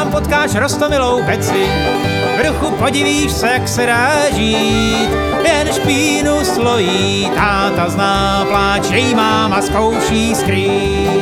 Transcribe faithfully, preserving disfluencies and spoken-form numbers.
potkáš roztomilou peci, v duchu podivíš se, jak se dá žít. Jen špínu slojí, táta zná pláč, její máma zkouší skrýt.